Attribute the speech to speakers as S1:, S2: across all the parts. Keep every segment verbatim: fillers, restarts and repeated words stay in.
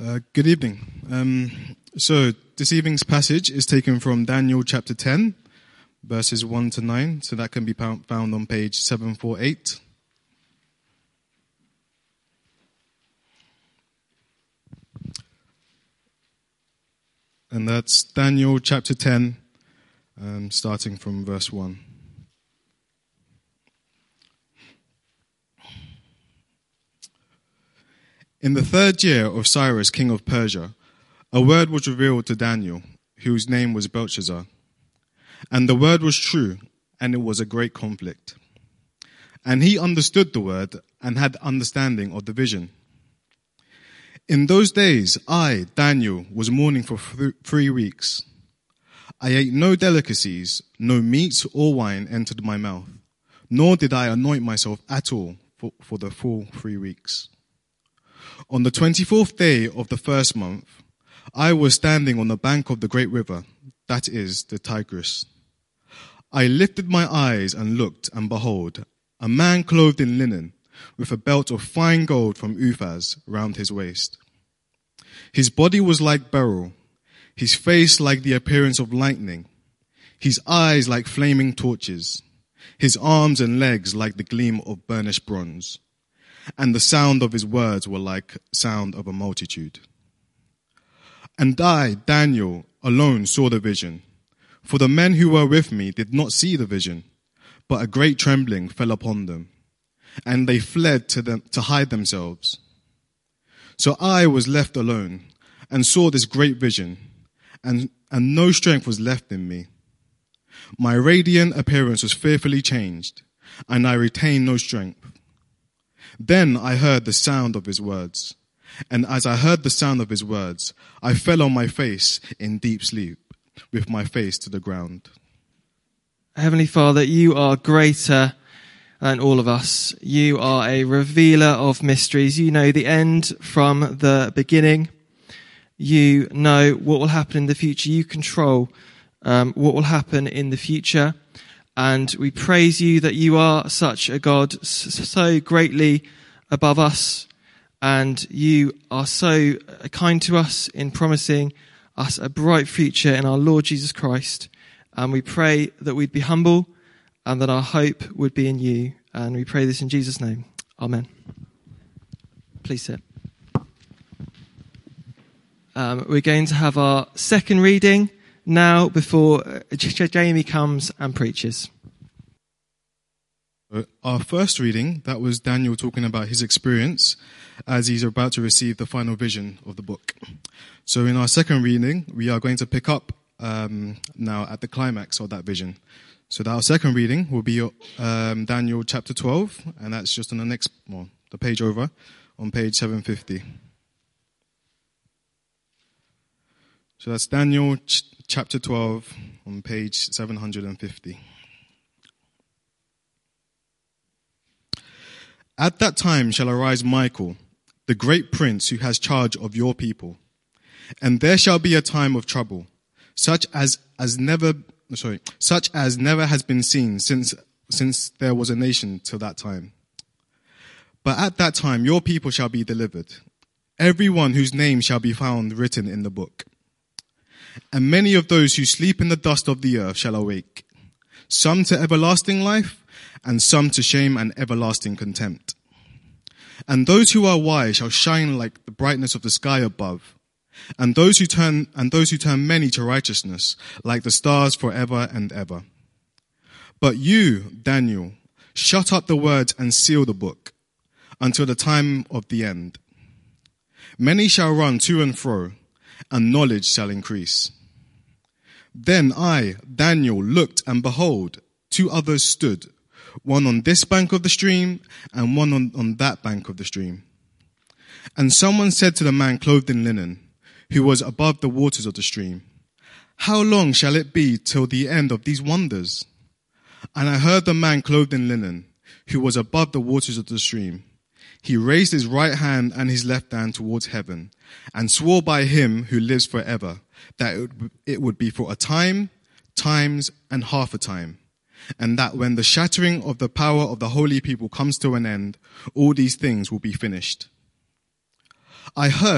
S1: Uh, good evening. Um, so this evening's passage is taken from Daniel chapter ten, verses one to nine. So that can be found on page seven forty-eight. And that's Daniel chapter ten, um, starting from verse one. In the third year of Cyrus, king of Persia, a word was revealed to Daniel, whose name was Belshazzar. And the word was true, and it was a great conflict. And he understood the word and had understanding of the vision. In those days, I, Daniel, was mourning for th- three weeks. I ate no delicacies, no meat or wine entered my mouth, nor did I anoint myself at all for, for the full three weeks. On the twenty-fourth day of the first month, I was standing on the bank of the great river, that is, the Tigris. I lifted my eyes and looked, and behold, a man clothed in linen, with a belt of fine gold from Uphaz round his waist. His body was like beryl, his face like the appearance of lightning, his eyes like flaming torches, his arms and legs like the gleam of burnished bronze. And the sound of his words were like sound of a multitude. And I, Daniel, alone saw the vision, for the men who were with me did not see the vision, but a great trembling fell upon them, and they fled to them to hide themselves. So I was left alone, and saw this great vision, and, and no strength was left in me. My radiant appearance was fearfully changed, and I retained no strength. Then I heard the sound of his words, and as I heard the sound of his words, I fell on my face in deep sleep, with my face to the ground.
S2: Heavenly Father, you are greater than all of us. You are a revealer of mysteries. You know the end from the beginning. You know what will happen in the future. You control um, what will happen in the future. And we praise you that you are such a God, so greatly above us. And you are so kind to us in promising us a bright future in our Lord Jesus Christ. And we pray that we'd be humble and that our hope would be in you. And we pray this in Jesus' name. Amen. Please sit. Um, we're going to have our second reading now before Jamie comes and preaches.
S1: Our first reading, that was Daniel talking about his experience as he's about to receive the final vision of the book. So in our second reading, we are going to pick up um, now at the climax of that vision. So that our second reading will be um, Daniel chapter twelve, and that's just on the next, well, the page over, on page seven fifty. So that's Daniel ch- chapter twelve on page seven fifty. At that time shall arise Michael, the great prince who has charge of your people. And there shall be a time of trouble, such as, as never, sorry, such as never has been seen since, since there was a nation till that time. But at that time your people shall be delivered, everyone whose name shall be found written in the book. And many of those who sleep in the dust of the earth shall awake, some to everlasting life, and some to shame and everlasting contempt. And those who are wise shall shine like the brightness of the sky above, and those who turn and those who turn many to righteousness, like the stars forever and ever. But you, Daniel, shut up the words and seal the book until the time of the end. Many shall run to and fro, and knowledge shall increase. Then I, Daniel, looked, and behold, two others stood, one on this bank of the stream, and one on, on that bank of the stream. And someone said to the man clothed in linen, who was above the waters of the stream, how long shall it be till the end of these wonders? And I heard the man clothed in linen, who was above the waters of the stream. He raised his right hand and his left hand towards heaven, and swore by him who lives forever, that it would, it would be for a time, times, and half a time, and that when the shattering of the power of the holy people comes to an end, all these things will be finished. I heard,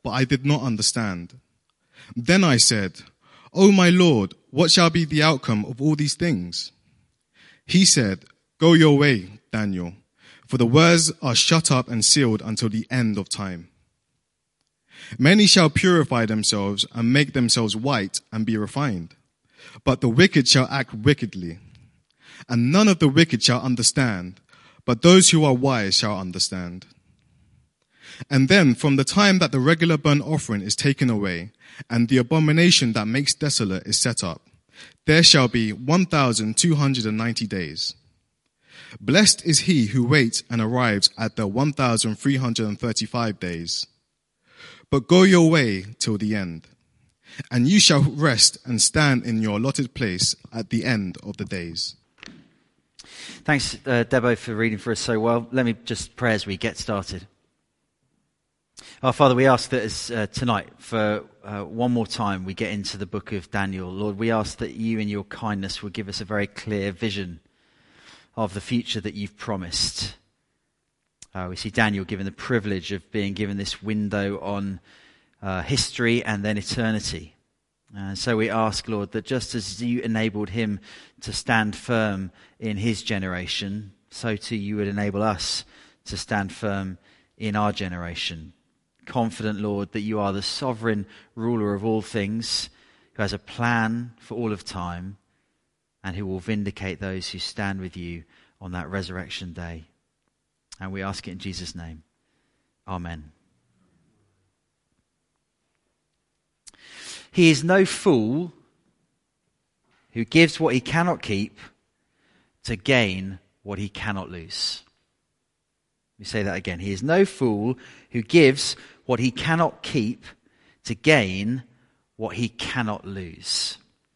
S1: but I did not understand. Then I said, O my Lord, what shall be the outcome of all these things? He said, Go your way, Daniel, for the words are shut up and sealed until the end of time. Many shall purify themselves and make themselves white and be refined. But the wicked shall act wickedly. And none of the wicked shall understand, but those who are wise shall understand. And then from the time that the regular burnt offering is taken away, and the abomination that makes desolate is set up, there shall be one thousand two hundred ninety days. Blessed is he who waits and arrives at the one thousand three hundred thirty-five days. But go your way till the end, and you shall rest and stand in your allotted place at the end of the days.
S3: Thanks, uh, Debo, for reading for us so well. Let me just pray as we get started. Our Father, we ask that as uh, tonight, for uh, one more time, we get into the book of Daniel. Lord, we ask that you in your kindness will give us a very clear vision of the future that you've promised. Uh, we see Daniel given the privilege of being given this window on uh, history and then eternity. And so we ask, Lord, that just as you enabled him to stand firm in his generation, so too you would enable us to stand firm in our generation. Confident, Lord, that you are the sovereign ruler of all things, who has a plan for all of time, and who will vindicate those who stand with you on that resurrection day. And we ask it in Jesus' name. Amen. He is no fool who gives what he cannot keep to gain what he cannot lose. Let me say that again. He is no fool who gives what he cannot keep to gain what he cannot lose.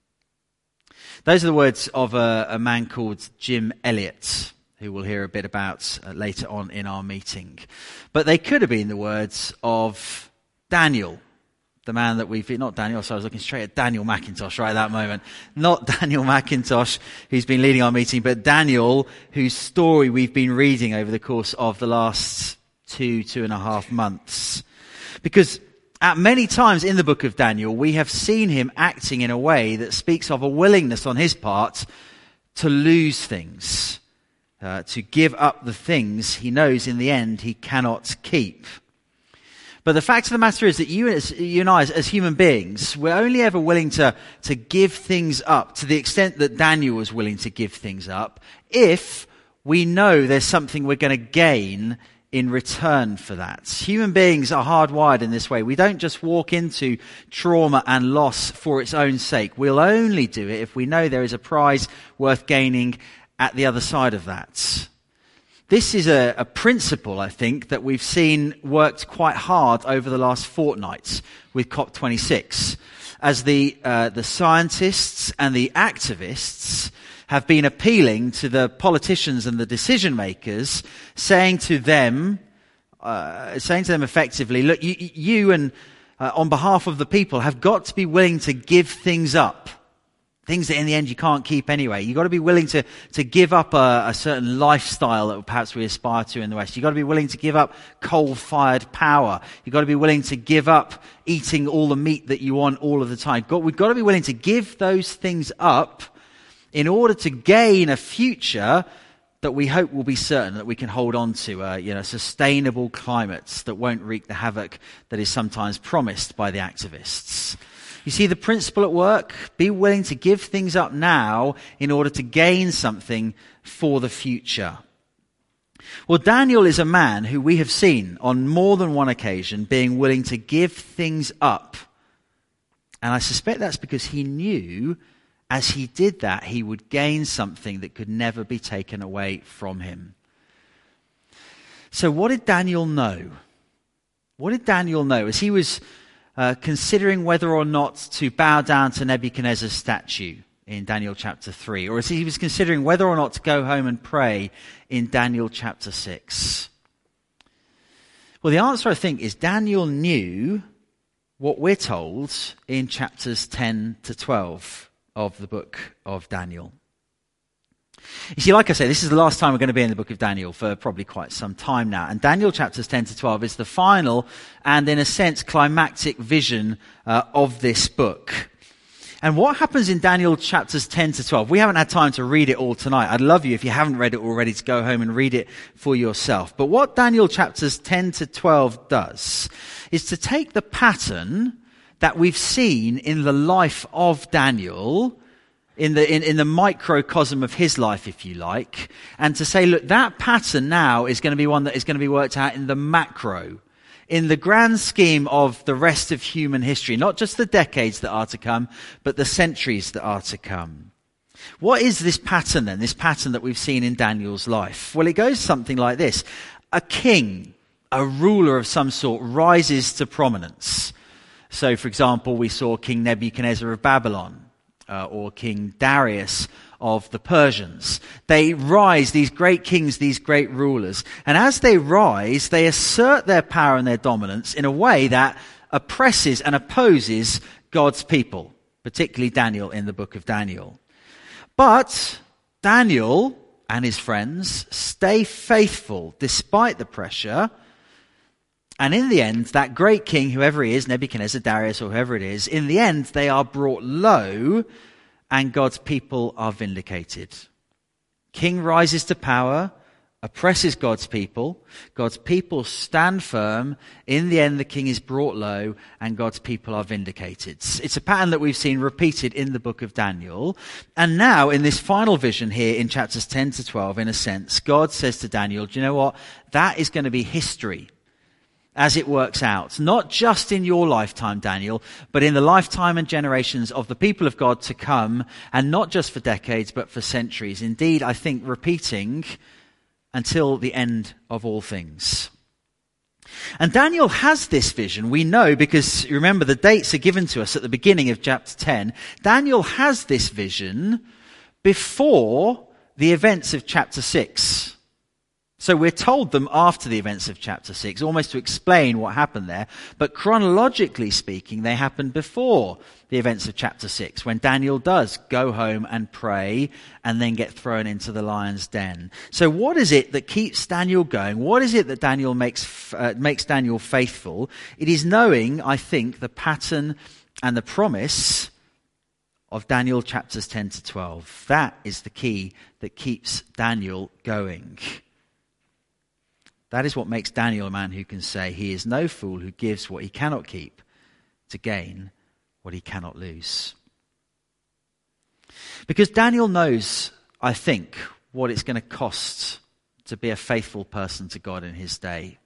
S3: Those are the words of a, a man called Jim Elliot, who we'll hear a bit about uh, later on in our meeting. But they could have been the words of Daniel, the man that we've... Not Daniel, so I was looking straight at Daniel McIntosh right at that moment. Not Daniel McIntosh, who's been leading our meeting, but Daniel, whose story we've been reading over the course of the last two, two and a half months. Because at many times in the book of Daniel, we have seen him acting in a way that speaks of a willingness on his part to lose things, uh, to give up the things he knows in the end he cannot keep. But the fact of the matter is that you, as, you and I, as, as human beings, we're only ever willing to, to give things up to the extent that Daniel was willing to give things up if we know there's something we're going to gain in return for that. Human beings are hardwired in this way. We don't just walk into trauma and loss for its own sake. We'll only do it if we know there is a prize worth gaining at the other side of that. This is a, a principle, I think, that we've seen worked quite hard over the last fortnight with COP twenty-six, as the uh, the scientists and the activists have been appealing to the politicians and the decision makers, saying to them, uh, saying to them effectively, look, you, you and uh, on behalf of the people have got to be willing to give things up. Things that in the end you can't keep anyway. You've got to be willing to, to give up a, a certain lifestyle that perhaps we aspire to in the West. You've got to be willing to give up coal-fired power. You've got to be willing to give up eating all the meat that you want all of the time. We've got to be willing to give those things up in order to gain a future that we hope will be certain, that we can hold on to, uh, you know, sustainable climates that won't wreak the havoc that is sometimes promised by the activists. You see the principle at work? Be willing to give things up now in order to gain something for the future. Well, Daniel is a man who we have seen on more than one occasion being willing to give things up. And I suspect that's because he knew as he did that, he would gain something that could never be taken away from him. So what did Daniel know? What did Daniel know as he was uh, considering whether or not to bow down to Nebuchadnezzar's statue in Daniel chapter three, or as he was considering whether or not to go home and pray in Daniel chapter six? Well, the answer, I think, is Daniel knew what we're told in chapters ten to twelve of the book of Daniel. You see, like I say, this is the last time we're going to be in the book of Daniel for probably quite some time now. And Daniel chapters ten to twelve is the final and, in a sense, climactic vision uh, of this book. And what happens in Daniel chapters ten to twelve, we haven't had time to read it all tonight. I'd love you, if you haven't read it already, to go home and read it for yourself. But what Daniel chapters ten to twelve does is to take the pattern that we've seen in the life of Daniel, in the in, in the microcosm of his life, if you like, and to say, look, that pattern now is going to be one that is going to be worked out in the macro, in the grand scheme of the rest of human history, not just the decades that are to come, but the centuries that are to come. What is this pattern then, this pattern that we've seen in Daniel's life? Well, it goes something like this. A king, a ruler of some sort, rises to prominence. So, for example, we saw King Nebuchadnezzar of Babylon, uh, or King Darius of the Persians. They rise, these great kings, these great rulers. And as they rise, they assert their power and their dominance in a way that oppresses and opposes God's people, particularly Daniel in the book of Daniel. But Daniel and his friends stay faithful despite the pressure. And in the end, that great king, whoever he is, Nebuchadnezzar, Darius, or whoever it is, in the end, they are brought low and God's people are vindicated. King rises to power, oppresses God's people. God's people stand firm. In the end, the king is brought low and God's people are vindicated. It's a pattern that we've seen repeated in the book of Daniel. And now, in this final vision here in chapters ten to twelve, in a sense, God says to Daniel, do you know what? That is going to be history as it works out, not just in your lifetime, Daniel, but in the lifetime and generations of the people of God to come, and not just for decades, but for centuries. Indeed, I think repeating until the end of all things. And Daniel has this vision, we know, because remember the dates are given to us at the beginning of chapter ten. Daniel has this vision before the events of chapter six. So we're told them after the events of chapter six, almost to explain what happened there. But chronologically speaking, they happened before the events of chapter six, when Daniel does go home and pray and then get thrown into the lion's den. So what is it that keeps Daniel going? What is it that Daniel makes, uh, makes Daniel faithful? It is knowing, I think, the pattern and the promise of Daniel chapters ten to twelve. That is the key that keeps Daniel going. That is what makes Daniel a man who can say, he is no fool who gives what he cannot keep to gain what he cannot lose. Because Daniel knows, I think, what it's going to cost to be a faithful person to God in his day.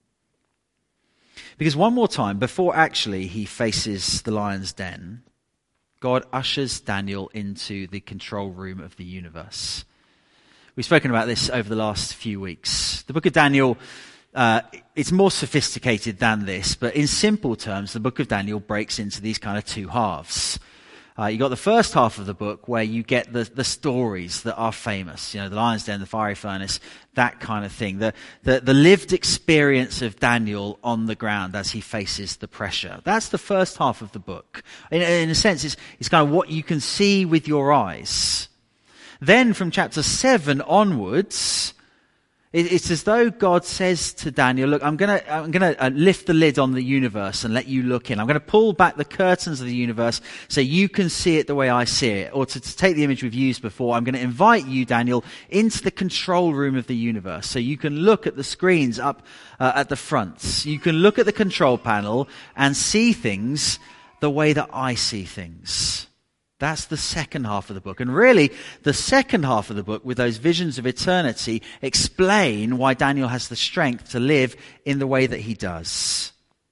S3: Because one more time, before actually he faces the lion's den, God ushers Daniel into the control room of the universe. We've spoken about this over the last few weeks. The book of Daniel, uh, it's more sophisticated than this, but in simple terms, the book of Daniel breaks into these kind of two halves. Uh, you got the first half of the book where you get the, the stories that are famous, you know, the lion's den, the fiery furnace, that kind of thing. The, the, the lived experience of Daniel on the ground as he faces the pressure. That's the first half of the book. In, in a sense, it's, it's kind of what you can see with your eyes. Then from chapter seven onwards, it's as though God says to Daniel, look, I'm going to I'm going to lift the lid on the universe and let you look in. I'm going to pull back the curtains of the universe so you can see it the way I see it. Or to, to take the image we've used before, I'm going to invite you, Daniel, into the control room of the universe so you can look at the screens up uh, at the front. You can look at the control panel and see things the way that I see things. That's the second half of the book. And really, the second half of the book, with those visions of eternity, explain why Daniel has the strength to live in the way that he does.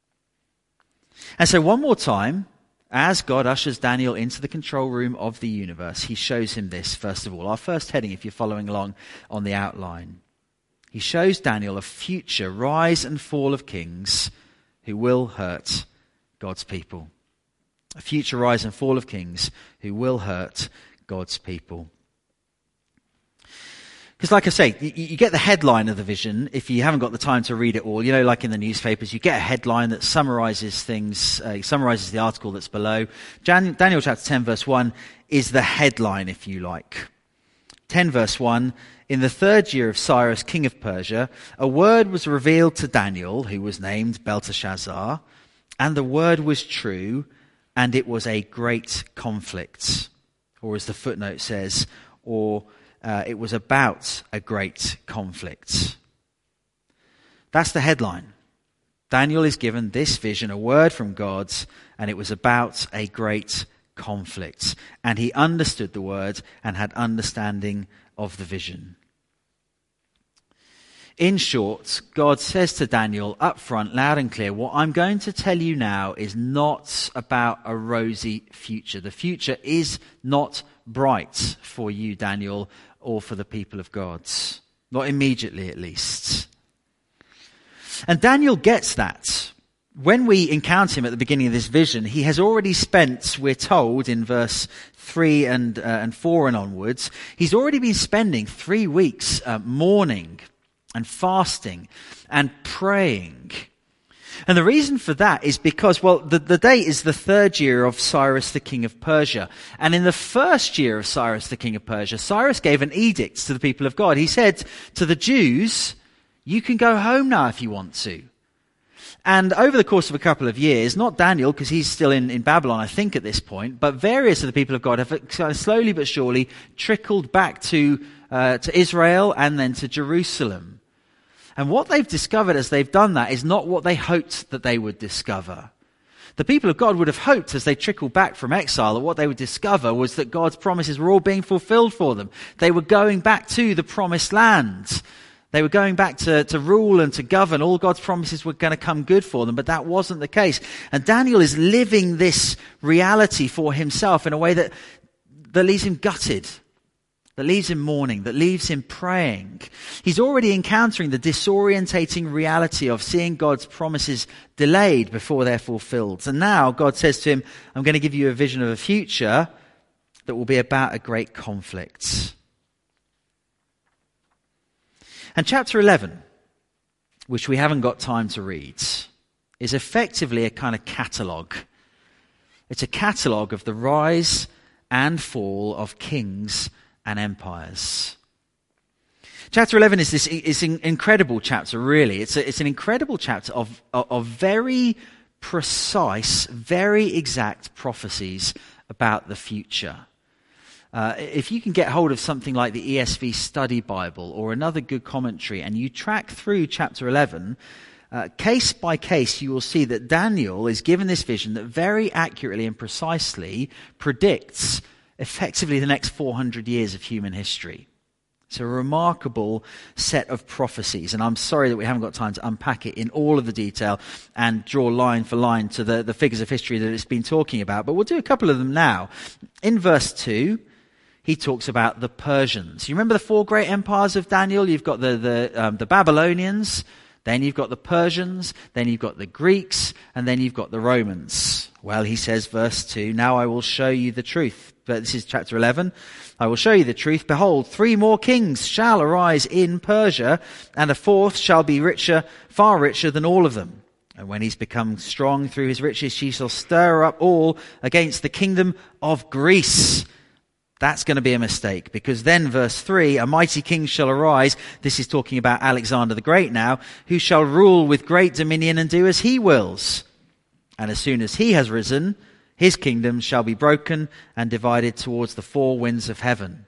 S3: And so one more time, as God ushers Daniel into the control room of the universe, he shows him this, first of all. Our first heading, if you're following along on the outline. He shows Daniel a future rise and fall of kings who will hurt God's people. A future rise and fall of kings who will hurt God's people. Because like I say, you, you get the headline of the vision if you haven't got the time to read it all. You know, like in the newspapers, you get a headline that summarizes things, uh, summarizes the article that's below. Jan- Daniel chapter ten verse one is the headline, if you like. ten verse one, in the third year of Cyrus, king of Persia, a word was revealed to Daniel, who was named Belteshazzar, and the word was true, and it was a great conflict. Or as the footnote says, or uh, it was about a great conflict. That's the headline. Daniel is given this vision, a word from God, and it was about a great conflict. And he understood the word and had understanding of the vision. In short, God says to Daniel up front, loud and clear, what I'm going to tell you now is not about a rosy future. The future is not bright for you, Daniel, or for the people of God. Not immediately, at least. And Daniel gets that. When we encounter him at the beginning of this vision, he has already spent, we're told in verse three and, uh, and four and onwards, he's already been spending three weeks uh, mourning and fasting and praying. And the reason for that is because, well, the, the date is the third year of Cyrus the king of Persia. And in the first year of Cyrus the king of Persia, Cyrus gave an edict to the people of God. He said to the Jews, you can go home now if you want to. And over the course of a couple of years, not Daniel, because he's still in, in Babylon, I think, at this point, but various of the people of God have slowly but surely trickled back to, uh, to Israel and then to Jerusalem. And what they've discovered as they've done that is not what they hoped that they would discover. The people of God would have hoped as they trickled back from exile that what they would discover was that God's promises were all being fulfilled for them. They were going back to the promised land. They were going back to, to rule and to govern. All God's promises were going to come good for them, but that wasn't the case. And Daniel is living this reality for himself in a way that, that leaves him gutted, that leaves him mourning, that leaves him praying. He's already encountering the disorientating reality of seeing God's promises delayed before they're fulfilled. And now God says to him, I'm going to give you a vision of a future that will be about a great conflict. And chapter eleven, which we haven't got time to read, is effectively a kind of catalogue. It's a catalogue of the rise and fall of kings and empires. Chapter eleven is this is an incredible chapter, really. It's a, it's an incredible chapter of, of, of very precise, very exact prophecies about the future. Uh, if you can get hold of something like the E S V Study Bible or another good commentary and you track through chapter eleven, uh, case by case you will see that Daniel is given this vision that very accurately and precisely predicts effectively the next four hundred years of human history. It's a remarkable set of prophecies, and I'm sorry that we haven't got time to unpack it in all of the detail and draw line for line to the, the figures of history that it's been talking about, but we'll do a couple of them now. In verse two, he talks about the Persians. You remember the four great empires of Daniel? You've got the, the, um, the Babylonians, then you've got the Persians, then you've got the Greeks, and then you've got the Romans. Well, he says, verse two, now I will show you the truth. But this is chapter eleven. I will show you the truth. Behold, three more kings shall arise in Persia, and a fourth shall be richer, far richer than all of them. And when he's become strong through his riches, he shall stir up all against the kingdom of Greece. That's going to be a mistake, because then verse three, a mighty king shall arise. This is talking about Alexander the Great now, who shall rule with great dominion and do as he wills. And as soon as he has risen, his kingdom shall be broken and divided towards the four winds of heaven.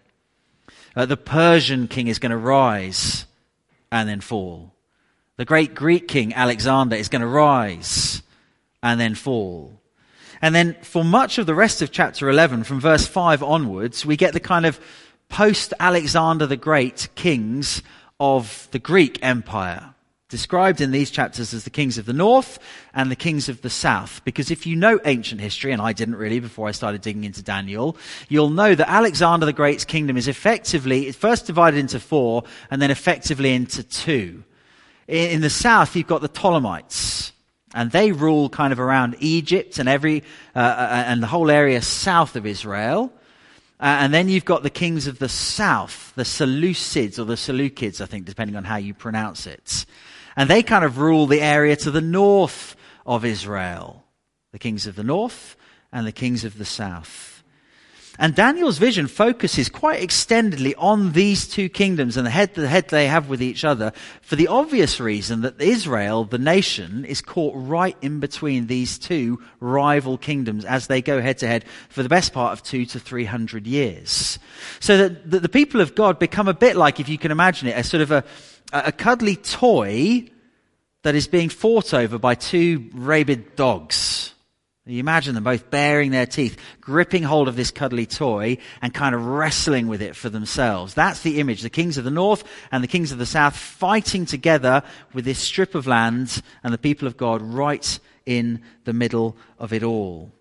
S3: Uh, the Persian king is going to rise and then fall. The great Greek king, Alexander, is going to rise and then fall. And then for much of the rest of chapter eleven, from verse five onwards, we get the kind of post-Alexander the Great kings of the Greek Empire, described in these chapters as the kings of the north and the kings of the south. Because if you know ancient history, and I didn't really before I started digging into Daniel, you'll know that Alexander the Great's kingdom is effectively, it's first divided into four and then effectively into two. In the south, you've got the Ptolemies. And they rule kind of around Egypt and every uh, and the whole area south of Israel. Uh, and then you've got the kings of the south, the Seleucids or the Seleucids, I think, depending on how you pronounce it. And they kind of rule the area to the north of Israel. The kings of the north and the kings of the south. And Daniel's vision focuses quite extendedly on these two kingdoms and the head-to-head they have with each other for the obvious reason that Israel, the nation, is caught right in between these two rival kingdoms as they go head-to-head for the best part of two to three hundred years. So that, that the people of God become a bit like, if you can imagine it, a sort of a, a cuddly toy that is being fought over by two rabid dogs. You imagine them both baring their teeth, gripping hold of this cuddly toy and kind of wrestling with it for themselves. That's the image. The kings of the north and the kings of the south fighting together with this strip of land and the people of God right in the middle of it all.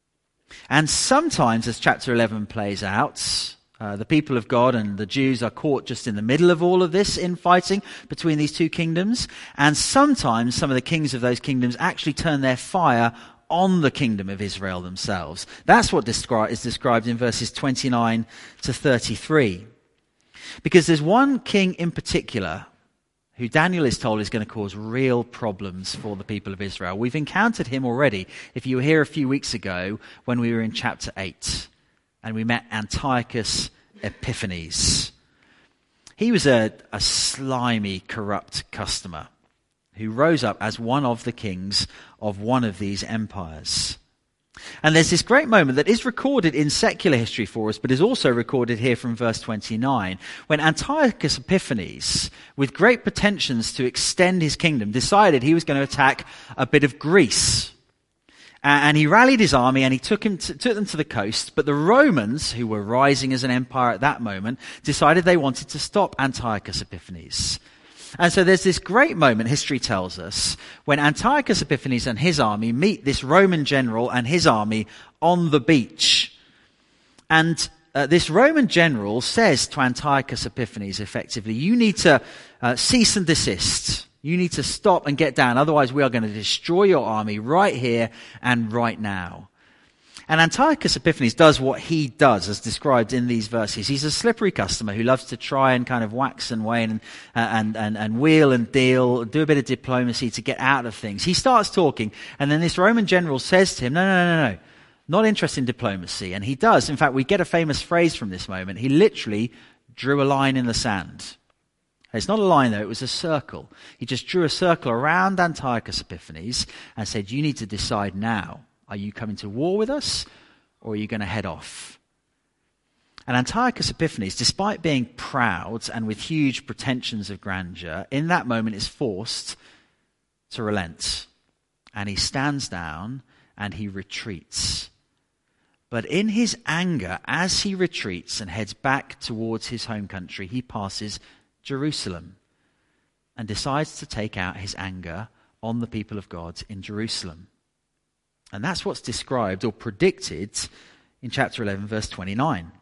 S3: And sometimes, as chapter eleven plays out, uh, the people of God and the Jews are caught just in the middle of all of this infighting between these two kingdoms. And sometimes some of the kings of those kingdoms actually turn their fire on the kingdom of Israel themselves. That's what descri- is described in verses twenty-nine to thirty-three. Because there's one king in particular who Daniel is told is going to cause real problems for the people of Israel. We've encountered him already, if you were here a few weeks ago when we were in chapter eight, and we met Antiochus Epiphanes. He was a, a slimy, corrupt customer who rose up as one of the kings of one of these empires. And there's this great moment that is recorded in secular history for us, but is also recorded here from verse twenty-nine, when Antiochus Epiphanes, with great pretensions to extend his kingdom, decided he was going to attack a bit of Greece. And he rallied his army and he took, him to, took them to the coast. But the Romans, who were rising as an empire at that moment, decided they wanted to stop Antiochus Epiphanes. And so there's this great moment, history tells us, when Antiochus Epiphanes and his army meet this Roman general and his army on the beach. And uh, this Roman general says to Antiochus Epiphanes, effectively, you need to uh, cease and desist. You need to stop and get down. Otherwise, we are going to destroy your army right here and right now. And Antiochus Epiphanes does what he does, as described in these verses. He's a slippery customer who loves to try and kind of wax and wane and, and, and, and wheel and deal, do a bit of diplomacy to get out of things. He starts talking, and then this Roman general says to him, no, no, no, no, not interested in diplomacy. And he does. In fact, we get a famous phrase from this moment. He literally drew a line in the sand. It's not a line, though. It was a circle. He just drew a circle around Antiochus Epiphanes and said, you need to decide now. Are you coming to war with us, or are you going to head off? And Antiochus Epiphanes, despite being proud and with huge pretensions of grandeur, in that moment is forced to relent. And he stands down and he retreats. But in his anger, as he retreats and heads back towards his home country, he passes Jerusalem and decides to take out his anger on the people of God in Jerusalem. And that's what's described or predicted in chapter eleven, verse twenty-nine.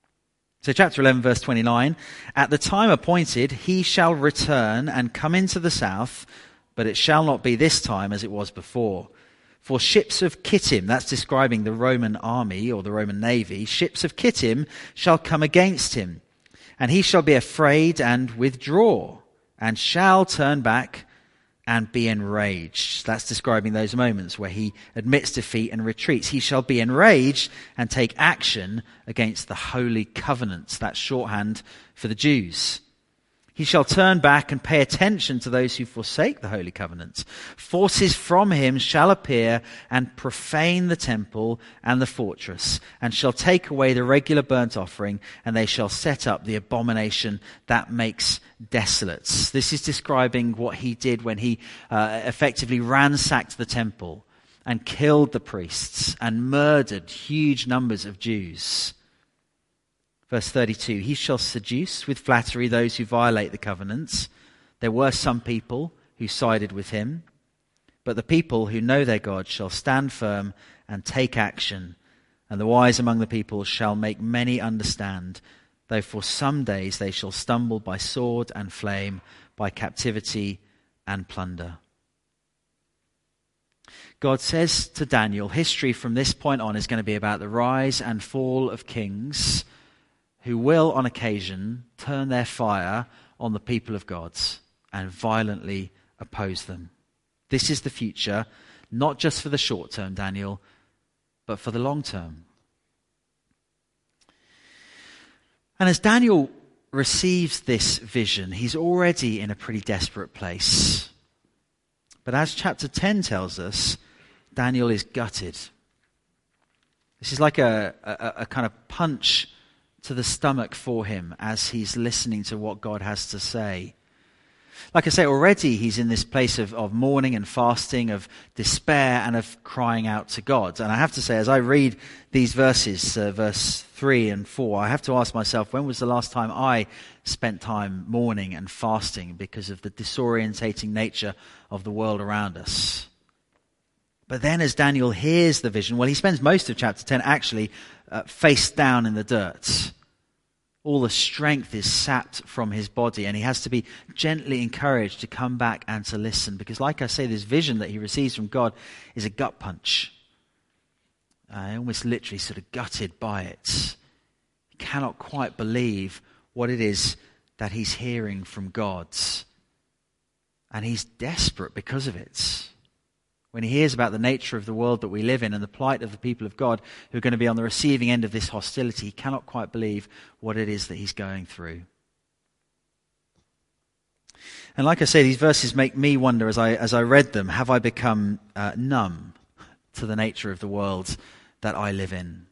S3: So chapter eleven, verse twenty-nine, at the time appointed, he shall return and come into the south, but it shall not be this time as it was before. For ships of Kittim, that's describing the Roman army or the Roman navy, ships of Kittim shall come against him, and he shall be afraid and withdraw, and shall turn back and be enraged. That's describing those moments where he admits defeat and retreats. He shall be enraged and take action against the holy covenants. That's shorthand for the Jews. He shall turn back and pay attention to those who forsake the holy covenants. Forces from him shall appear and profane the temple and the fortress, and shall take away the regular burnt offering, and they shall set up the abomination that makes desolate. This is describing what he did when he uh, effectively ransacked the temple and killed the priests and murdered huge numbers of Jews. Verse thirty-two, he shall seduce with flattery those who violate the covenants. There were some people who sided with him, but the people who know their God shall stand firm and take action, and the wise among the people shall make many understand, though for some days they shall stumble by sword and flame, by captivity and plunder. God says to Daniel, history from this point on is going to be about the rise and fall of kings who will, on occasion, turn their fire on the people of God and violently oppose them. This is the future, not just for the short term, Daniel, but for the long term. And as Daniel receives this vision, he's already in a pretty desperate place. But as chapter ten tells us, Daniel is gutted. This is like a, a, a kind of punch to the stomach for him as he's listening to what God has to say. Like I say, already he's in this place of, of mourning and fasting, of despair and of crying out to God. And I have to say, as I read these verses, uh, verse three and four, I have to ask myself, when was the last time I spent time mourning and fasting because of the disorientating nature of the world around us? But then as Daniel hears the vision, well, he spends most of chapter ten actually uh, face down in the dirt. All the strength is sapped from his body, and he has to be gently encouraged to come back and to listen. Because like I say, this vision that he receives from God is a gut punch. Uh, almost literally sort of gutted by it. He cannot quite believe what it is that he's hearing from God. And he's desperate because of it. When he hears about the nature of the world that we live in and the plight of the people of God who are going to be on the receiving end of this hostility, he cannot quite believe what it is that he's going through. And like I say, these verses make me wonder as I as I read them, have I become uh, numb to the nature of the world that I live in?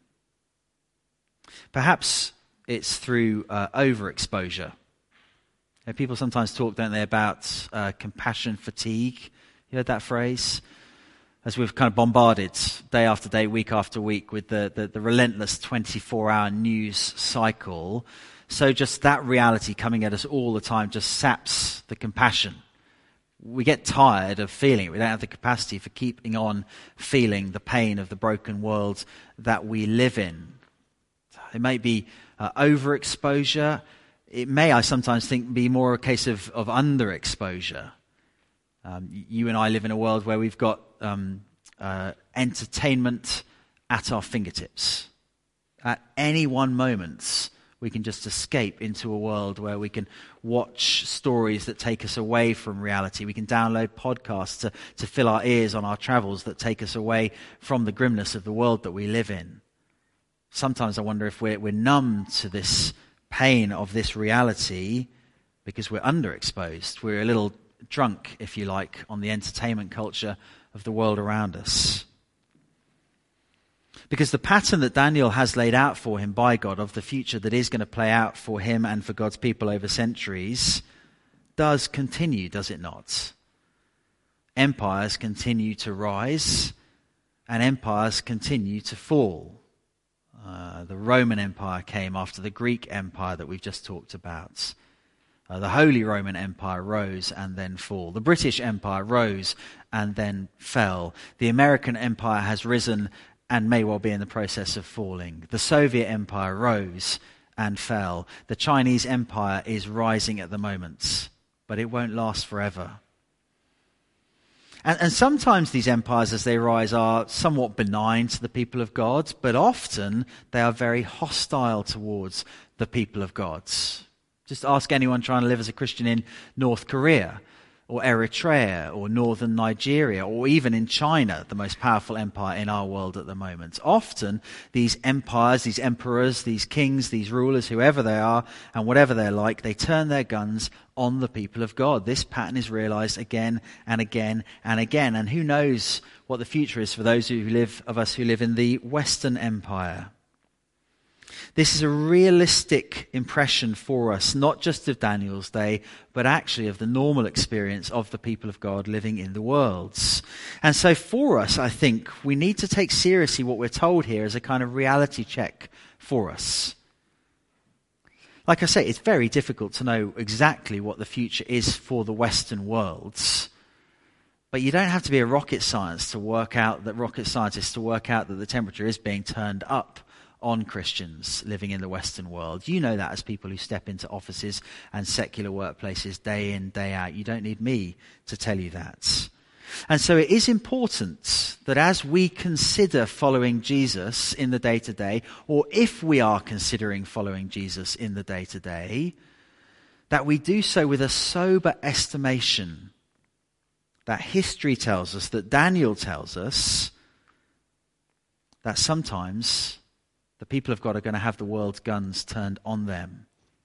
S3: Perhaps it's through uh, overexposure. You know, people sometimes talk, don't they, about uh, compassion fatigue. You heard that phrase? As we've kind of bombarded day after day, week after week with the, the, the relentless twenty-four hour news cycle. So just that reality coming at us all the time just saps the compassion. We get tired of feeling it. We don't have the capacity for keeping on feeling the pain of the broken world that we live in. It may be uh, overexposure. It may, I sometimes think, be more a case of, of underexposure. Um, you and I live in a world where we've got um, uh, entertainment at our fingertips. At any one moment, we can just escape into a world where we can watch stories that take us away from reality. We can download podcasts to, to fill our ears on our travels that take us away from the grimness of the world that we live in. Sometimes I wonder if we're, we're numb to this pain of this reality because we're underexposed. We're a little drunk, if you like, on the entertainment culture of the world around us. Because the pattern that Daniel has laid out for him by God of the future that is going to play out for him and for God's people over centuries does continue, does it not? Empires continue to rise and empires continue to fall. Uh, the Roman Empire came after the Greek Empire that we've just talked about. Uh, the Holy Roman Empire rose and then fell. The British Empire rose and then fell. The American Empire has risen and may well be in the process of falling. The Soviet Empire rose and fell. The Chinese Empire is rising at the moment, but it won't last forever. And, and sometimes these empires as they rise are somewhat benign to the people of God, but often they are very hostile towards the people of God. Just ask anyone trying to live as a Christian in North Korea or Eritrea or northern Nigeria or even in China, the most powerful empire in our world at the moment. Often these empires, these emperors, these kings, these rulers, whoever they are and whatever they're like, they turn their guns on the people of God. This pattern is realized again and again and again. And who knows what the future is for those who live of us who live in the Western Empire. This is a realistic impression for us, not just of Daniel's day, but actually of the normal experience of the people of God living in the world. And so for us, I think, we need to take seriously what we're told here as a kind of reality check for us. Like I say, it's very difficult to know exactly what the future is for the Western worlds. But you don't have to be a rocket science to work out that rocket scientists to work out that the temperature is being turned up on Christians living in the Western world. You know that as people who step into offices and secular workplaces day in, day out. You don't need me to tell you that. And so it is important that as we consider following Jesus in the day-to-day, or if we are considering following Jesus in the day-to-day, that we do so with a sober estimation that history tells us, that Daniel tells us, that sometimes The people of God are going to have the world's guns turned on them.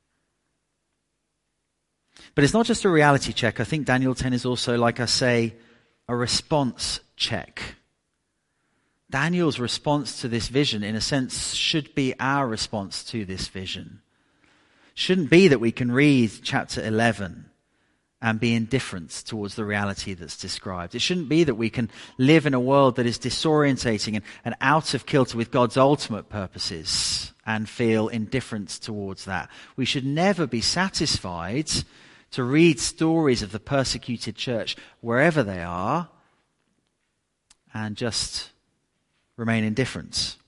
S3: But it's not just a reality check. I think Daniel ten is also, like I say, a response check. Daniel's response to this vision, in a sense, should be our response to this vision. Shouldn't be that we can read chapter eleven and be indifferent towards the reality that's described. It shouldn't be that we can live in a world that is disorientating and, and out of kilter with God's ultimate purposes and feel indifferent towards that. We should never be satisfied to read stories of the persecuted church wherever they are and just remain indifferent.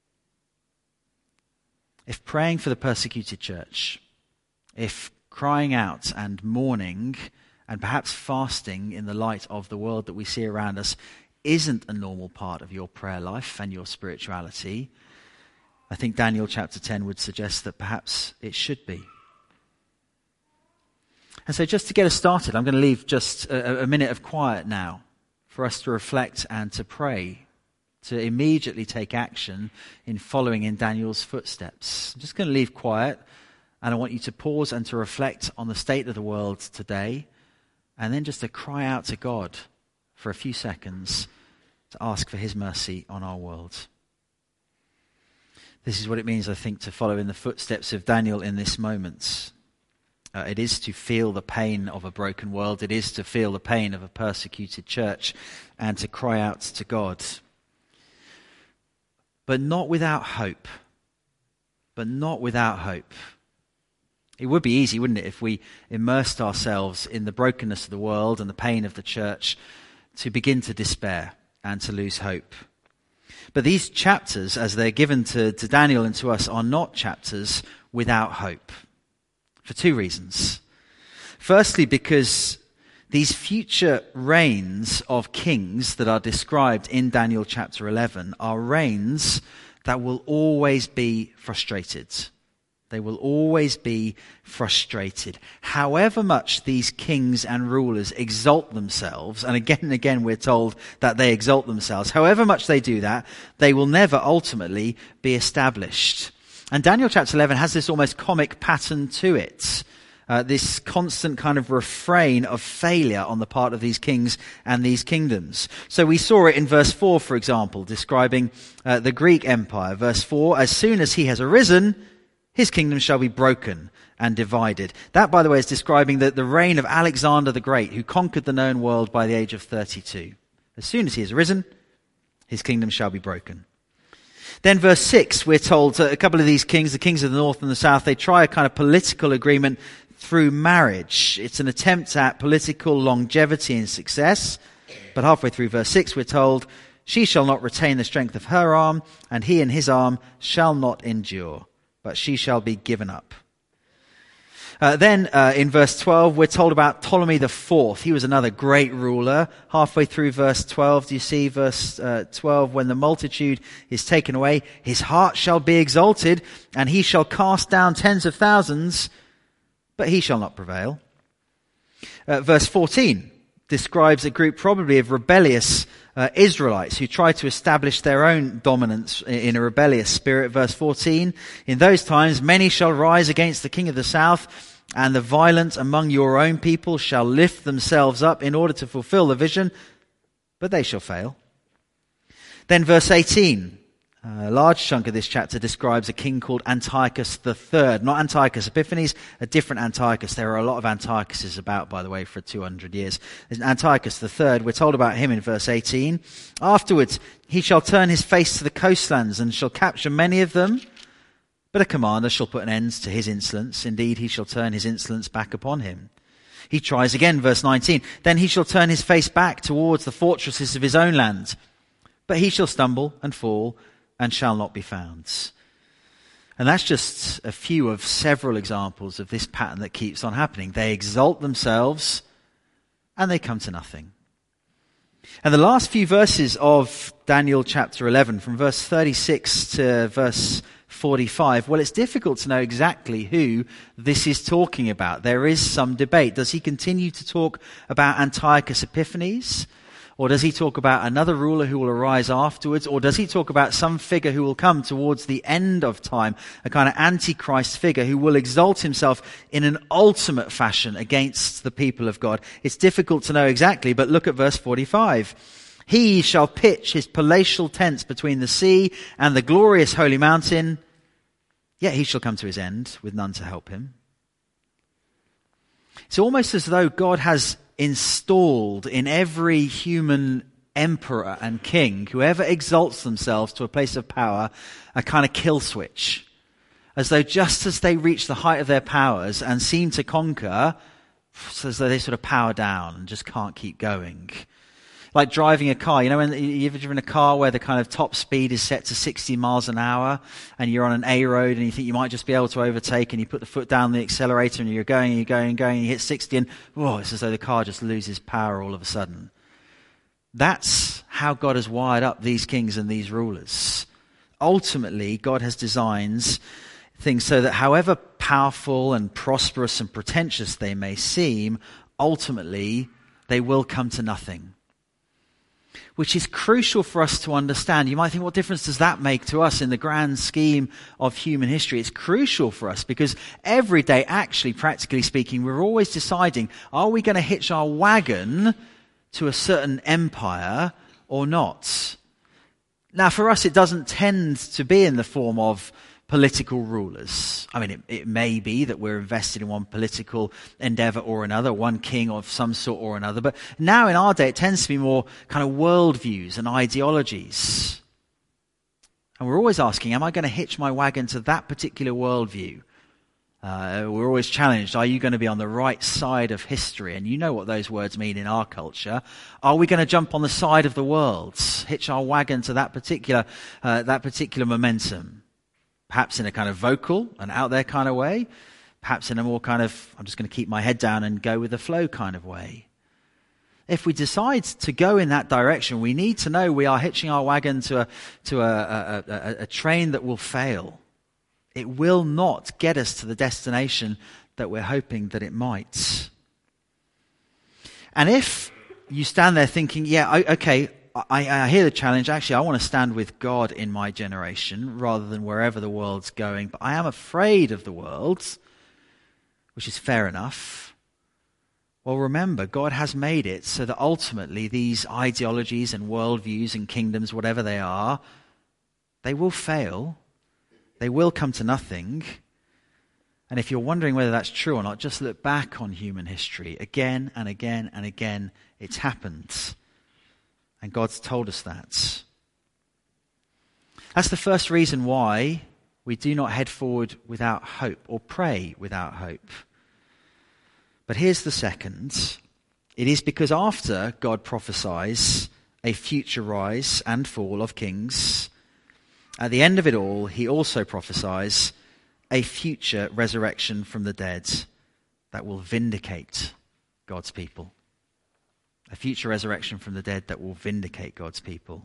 S3: If praying for the persecuted church, if crying out and mourning and perhaps fasting in the light of the world that we see around us isn't a normal part of your prayer life and your spirituality, I think Daniel chapter ten would suggest that perhaps it should be. And so just to get us started, I'm going to leave just a, a minute of quiet now for us to reflect and to pray, to immediately take action in following in Daniel's footsteps. I'm just going to leave quiet, and I want you to pause and to reflect on the state of the world today, and then just to cry out to God for a few seconds to ask for his mercy on our world. This is what it means, I think, to follow in the footsteps of Daniel in this moment. Uh, it is to feel the pain of a broken world. It is to feel the pain of a persecuted church and to cry out to God. But not without hope. But not without hope. It would be easy, wouldn't it, if we immersed ourselves in the brokenness of the world and the pain of the church to begin to despair and to lose hope. But these chapters, as they're given to, to Daniel and to us, are not chapters without hope. For two reasons. Firstly, because these future reigns of kings that are described in Daniel chapter eleven are reigns that will always be frustrated. They will always be frustrated. However much these kings and rulers exalt themselves, and again and again we're told that they exalt themselves, however much they do that, they will never ultimately be established. And Daniel chapter eleven has this almost comic pattern to it. Uh, this constant kind of refrain of failure on the part of these kings and these kingdoms. So we saw it in verse four, for example, describing uh, the Greek Empire. Verse four, as soon as he has arisen, his kingdom shall be broken and divided. That, by the way, is describing the, the reign of Alexander the Great, who conquered the known world by the age of thirty-two. As soon as he has arisen, his kingdom shall be broken. Then verse six, we're told uh, a couple of these kings, the kings of the north and the south, they try a kind of political agreement through marriage. It's an attempt at political longevity and success. But halfway through verse six, we're told, she shall not retain the strength of her arm, and he and his arm shall not endure, but she shall be given up. Uh, then uh, in verse twelve, we're told about Ptolemy the Fourth. He was another great ruler. Halfway through verse twelve, do you see verse uh, twelve? When the multitude is taken away, his heart shall be exalted, and he shall cast down tens of thousands, but he shall not prevail. Uh, verse fourteen describes a group probably of rebellious uh, Israelites who try to establish their own dominance in a rebellious spirit. Verse fourteen, in those times many shall rise against the king of the south, and the violent among your own people shall lift themselves up in order to fulfill the vision, but they shall fail. Then verse eighteen, a large chunk of this chapter describes a king called Antiochus the Third. Not Antiochus Epiphanes, a different Antiochus. There are a lot of Antiochuses about, by the way, for two hundred years. There's Antiochus the Third. We're told about him in verse eighteen. Afterwards, he shall turn his face to the coastlands and shall capture many of them. But a commander shall put an end to his insolence. Indeed, he shall turn his insolence back upon him. He tries again, verse nineteen. Then he shall turn his face back towards the fortresses of his own land. But he shall stumble and fall and shall not be found. And that's just a few of several examples of this pattern that keeps on happening. They exalt themselves and they come to nothing. And the last few verses of Daniel chapter eleven, from verse thirty-six to verse forty-five, well, it's difficult to know exactly who this is talking about. There is some debate. Does he continue to talk about Antiochus Epiphanes? Or does he talk about another ruler who will arise afterwards? Or does he talk about some figure who will come towards the end of time, a kind of antichrist figure who will exalt himself in an ultimate fashion against the people of God? It's difficult to know exactly, but look at verse forty-five. He shall pitch his palatial tents between the sea and the glorious holy mountain, yet he shall come to his end with none to help him. It's almost as though God has installed in every human emperor and king, whoever exalts themselves to a place of power, a kind of kill switch. As though just as they reach the height of their powers and seem to conquer, it's as though they sort of power down and just can't keep going. Like driving a car. You know, when you've ever driven a car where the kind of top speed is set to sixty miles an hour and you're on an A road and you think you might just be able to overtake, and you put the foot down the accelerator and you're going and you're going and going and you hit sixty and whoa, it's as though the car just loses power all of a sudden. That's how God has wired up these kings and these rulers. Ultimately, God has designed things so that however powerful and prosperous and pretentious they may seem, ultimately they will come to nothing. Which is crucial for us to understand. You might think, what difference does that make to us in the grand scheme of human history? It's crucial for us because every day, actually, practically speaking, we're always deciding, are we going to hitch our wagon to a certain empire or not? Now, for us, it doesn't tend to be in the form of political rulers. I mean, it, it may be that we're invested in one political endeavor or another, one king of some sort or another, but now in our day it tends to be more kind of worldviews and ideologies. And we're always asking, am I going to hitch my wagon to that particular worldview? Uh, we're always challenged, are you going to be on the right side of history? And you know what those words mean in our culture. Are we going to jump on the side of the world, hitch our wagon to that particular, uh, that particular momentum? Perhaps in a kind of vocal and out there kind of way. Perhaps in a more kind of, I'm just going to keep my head down and go with the flow kind of way. If we decide to go in that direction, we need to know we are hitching our wagon to a, to a, a, a, a train that will fail. It will not get us to the destination that we're hoping that it might. And if you stand there thinking, yeah, okay, I, I hear the challenge. Actually, I want to stand with God in my generation rather than wherever the world's going. But I am afraid of the world, which is fair enough. Well, remember, God has made it so that ultimately these ideologies and worldviews and kingdoms, whatever they are, they will fail. They will come to nothing. And if you're wondering whether that's true or not, just look back on human history. Again and again and again, it's happened. And God's told us that. That's the first reason why we do not head forward without hope or pray without hope. But here's the second. It is because after God prophesies a future rise and fall of kings, at the end of it all, he also prophesies a future resurrection from the dead that will vindicate God's people. A future resurrection from the dead that will vindicate God's people.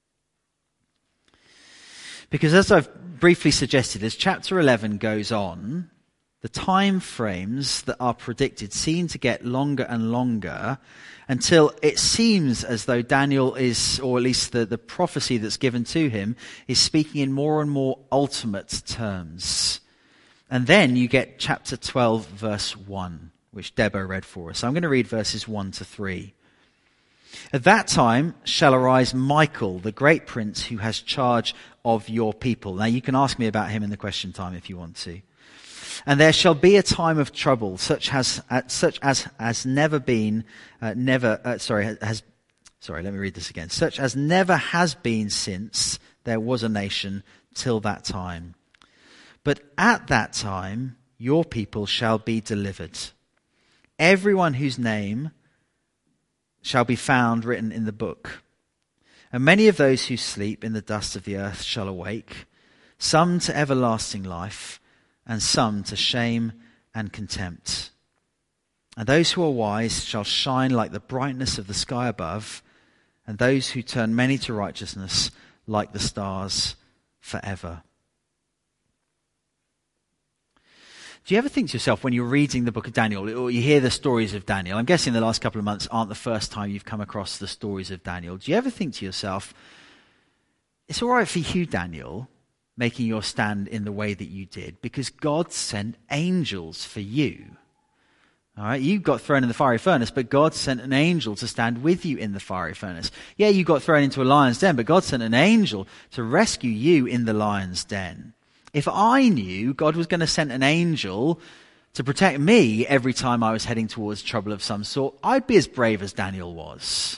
S3: Because as I've briefly suggested, as chapter eleven goes on, the time frames that are predicted seem to get longer and longer until it seems as though Daniel is, or at least the, the prophecy that's given to him, is speaking in more and more ultimate terms. And then you get chapter twelve, verse one, which Debo read for us. I'm going to read verses one to three. At that time shall arise Michael, the great prince who has charge of your people. Now you can ask me about him in the question time if you want to. And there shall be a time of trouble, such as uh, such as has never been, uh, never. Uh, sorry, has. Sorry, let me read this again. Such as never has been since there was a nation till that time. But at that time your people shall be delivered. Everyone whose name shall be found written in the book. And many of those who sleep in the dust of the earth shall awake, some to everlasting life, and some to shame and contempt. And those who are wise shall shine like the brightness of the sky above, and those who turn many to righteousness like the stars forever. Do you ever think to yourself when you're reading the book of Daniel, or you hear the stories of Daniel, I'm guessing the last couple of months aren't the first time you've come across the stories of Daniel. Do you ever think to yourself, it's all right for you, Daniel, making your stand in the way that you did, because God sent angels for you. All right, you got thrown in the fiery furnace, but God sent an angel to stand with you in the fiery furnace. Yeah, you got thrown into a lion's den, but God sent an angel to rescue you in the lion's den. If I knew God was going to send an angel to protect me every time I was heading towards trouble of some sort, I'd be as brave as Daniel was.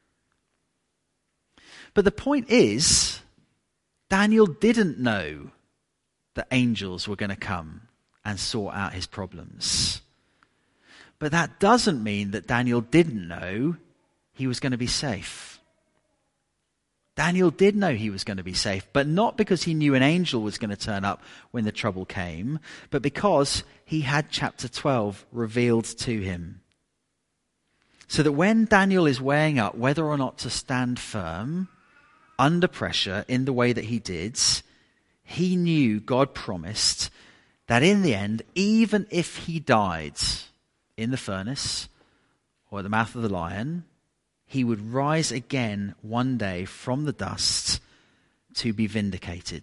S3: But the point is, Daniel didn't know that angels were going to come and sort out his problems. But that doesn't mean that Daniel didn't know he was going to be safe. Daniel did know he was going to be safe, but not because he knew an angel was going to turn up when the trouble came, but because he had chapter twelve revealed to him. So that when Daniel is weighing up whether or not to stand firm under pressure in the way that he did, he knew God promised that in the end, even if he died in the furnace or at the mouth of the lion, he would rise again one day from the dust to be vindicated.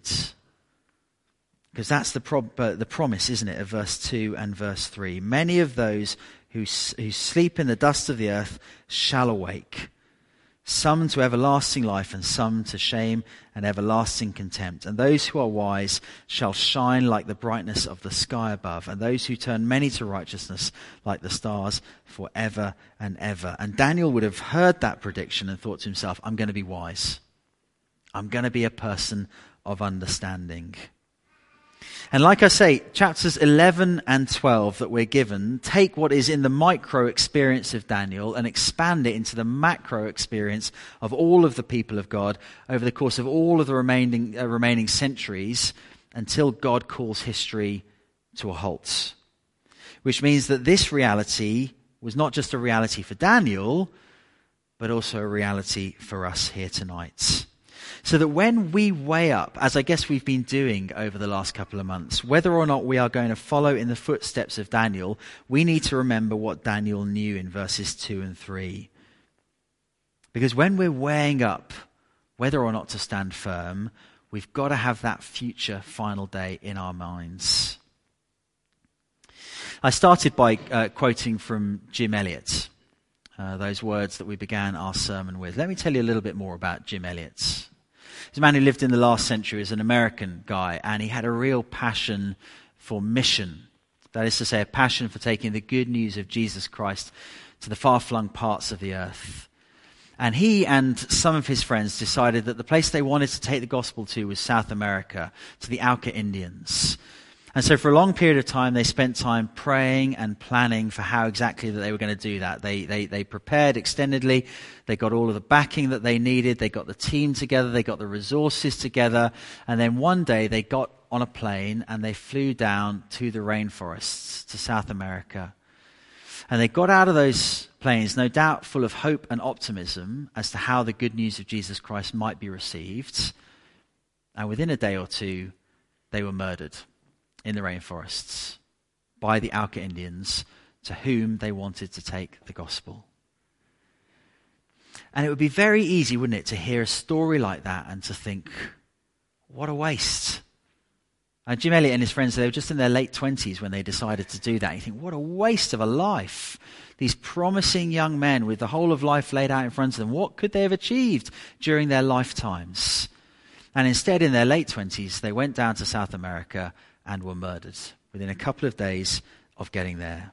S3: Because that's the, pro- the promise, isn't it, of verse two and verse three. Many of those who, who sleep in the dust of the earth shall awake, some to everlasting life and some to shame and everlasting contempt. And those who are wise shall shine like the brightness of the sky above, and those who turn many to righteousness like the stars forever and ever. And Daniel would have heard that prediction and thought to himself, I'm going to be wise. I'm going to be a person of understanding. And like I say, chapters eleven and twelve that we're given take what is in the micro experience of Daniel and expand it into the macro experience of all of the people of God over the course of all of the remaining, uh, remaining centuries until God calls history to a halt. Which means that this reality was not just a reality for Daniel, but also a reality for us here tonight. So that when we weigh up, as I guess we've been doing over the last couple of months, whether or not we are going to follow in the footsteps of Daniel, we need to remember what Daniel knew in verses two and three. Because when we're weighing up whether or not to stand firm, we've got to have that future final day in our minds. I started by uh, quoting from Jim Elliot, uh, those words that we began our sermon with. Let me tell you a little bit more about Jim Elliot. He's a man who lived in the last century as an American guy, and he had a real passion for mission. That is to say, a passion for taking the good news of Jesus Christ to the far-flung parts of the earth. And he and some of his friends decided that the place they wanted to take the gospel to was South America, to the Auca Indians. And so for a long period of time, they spent time praying and planning for how exactly that they were going to do that. They, they, they prepared extendedly. They got all of the backing that they needed. They got the team together. They got the resources together. And then one day they got on a plane and they flew down to the rainforests, to South America. And they got out of those planes, no doubt full of hope and optimism as to how the good news of Jesus Christ might be received. And within a day or two, they were murdered in the rainforests by the Auca Indians to whom they wanted to take the gospel. And it would be very easy, wouldn't it, to hear a story like that and to think, what a waste. And Jim Elliot and his friends, they were just in their late twenties when they decided to do that. You think, what a waste of a life. These promising young men with the whole of life laid out in front of them, what could they have achieved during their lifetimes? And instead, in their late twenties, they went down to South America and were murdered within a couple of days of getting there.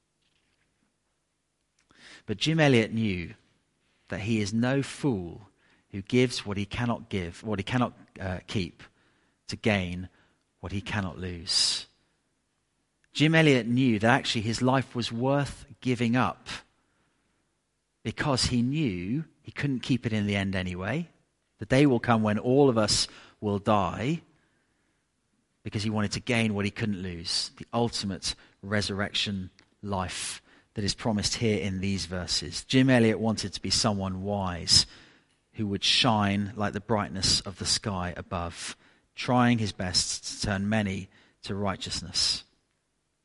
S3: But Jim Elliot knew that he is no fool who gives what he cannot give, what he cannot uh, keep, to gain what he cannot lose. Jim Elliot knew that actually his life was worth giving up because he knew he couldn't keep it in the end anyway. The day will come when all of us will die, because he wanted to gain what he couldn't lose, the ultimate resurrection life that is promised here in these verses. Jim Elliot wanted to be someone wise who would shine like the brightness of the sky above, trying his best to turn many to righteousness.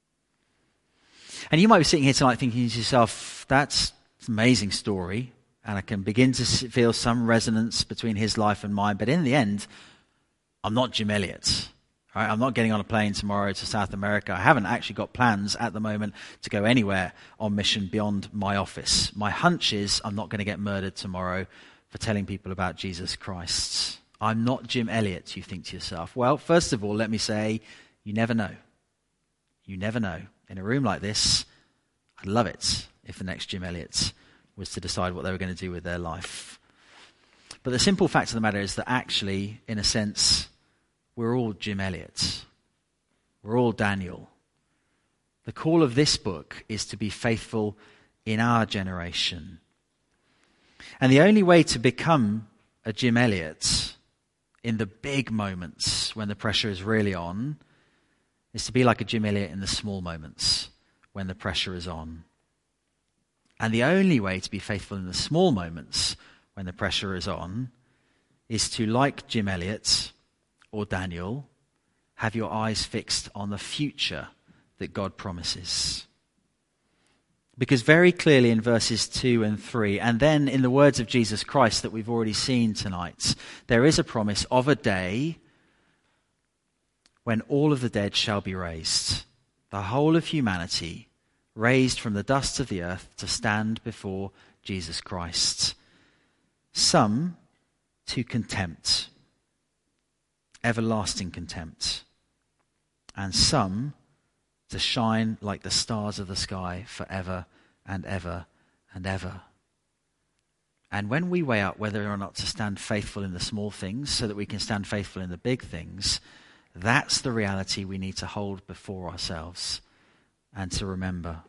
S3: And you might be sitting here tonight thinking to yourself, that's an amazing story, and I can begin to feel some resonance between his life and mine, but in the end, I'm not Jim Elliot. Right? I'm not getting on a plane tomorrow to South America. I haven't actually got plans at the moment to go anywhere on mission beyond my office. My hunch is I'm not going to get murdered tomorrow for telling people about Jesus Christ. I'm not Jim Elliot, you think to yourself. Well, first of all, let me say, you never know. You never know. In a room like this, I'd love it if the next Jim Elliot was to decide what they were going to do with their life. But the simple fact of the matter is that actually, in a sense, we're all Jim Elliot. We're all Daniel. The call of this book is to be faithful in our generation. And the only way to become a Jim Elliot in the big moments when the pressure is really on is to be like a Jim Elliot in the small moments when the pressure is on. And the only way to be faithful in the small moments when the pressure is on is to, like Jim Elliot or Daniel, have your eyes fixed on the future that God promises. Because very clearly in verses two and three, and then in the words of Jesus Christ that we've already seen tonight, there is a promise of a day when all of the dead shall be raised, the whole of humanity raised from the dust of the earth to stand before Jesus Christ. Some to contempt, everlasting contempt, and some to shine like the stars of the sky forever and ever and ever. And when we weigh up whether or not to stand faithful in the small things so that we can stand faithful in the big things, that's the reality we need to hold before ourselves and to remember.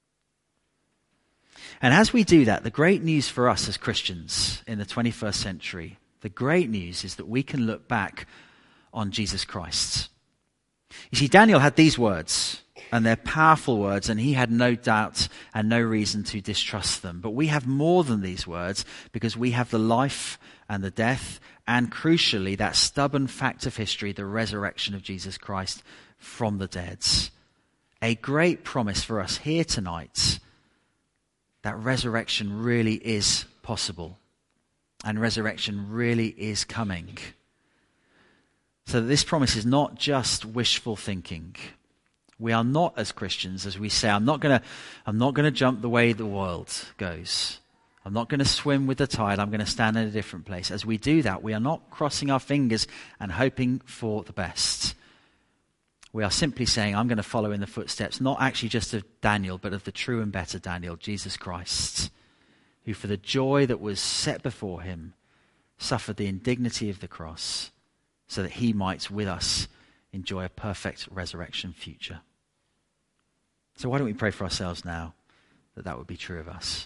S3: And as we do that, the great news for us as Christians in the twenty-first century, the great news is that we can look back on Jesus Christ. You see, Daniel had these words, and they're powerful words, and he had no doubt and no reason to distrust them. But we have more than these words because we have the life and the death, and crucially, that stubborn fact of history, the resurrection of Jesus Christ from the dead. A great promise for us here tonight that resurrection really is possible, and resurrection really is coming. So this promise is not just wishful thinking. We are not, as Christians, as we say, I'm not going to I'm not going to jump the way the world goes. I'm not going to swim with the tide. I'm going to stand in a different place. As we do that, we are not crossing our fingers and hoping for the best. We are simply saying, I'm going to follow in the footsteps, not actually just of Daniel, but of the true and better Daniel, Jesus Christ, who for the joy that was set before him suffered the indignity of the cross so that he might, with us, enjoy a perfect resurrection future. So why don't we pray for ourselves now that that would be true of us?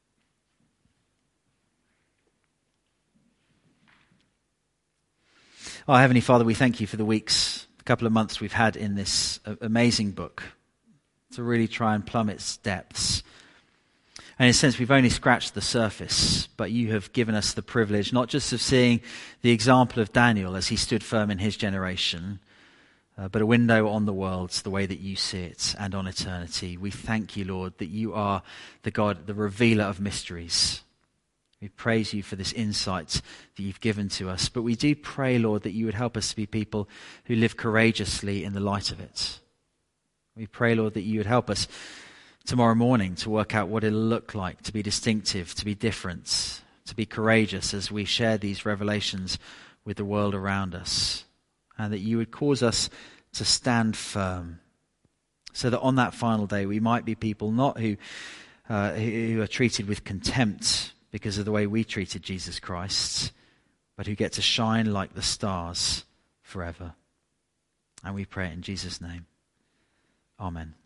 S3: Oh, Heavenly Father, we thank you for the weeks, a couple of months we've had in this amazing book to really try and plumb its depths. And in a sense, we've only scratched the surface, but you have given us the privilege not just of seeing the example of Daniel as he stood firm in his generation, uh, but a window on the world, the way that you see it, and on eternity. We thank you, Lord, that you are the God, the revealer of mysteries. We praise you for this insight that you've given to us. But we do pray, Lord, that you would help us to be people who live courageously in the light of it. We pray, Lord, that you would help us tomorrow morning to work out what it'll look like to be distinctive, to be different, to be courageous as we share these revelations with the world around us. And that you would cause us to stand firm so that on that final day we might be people not who, uh, who are treated with contempt because of the way we treated Jesus Christ, but who get to shine like the stars forever. And we pray it in Jesus' name. Amen.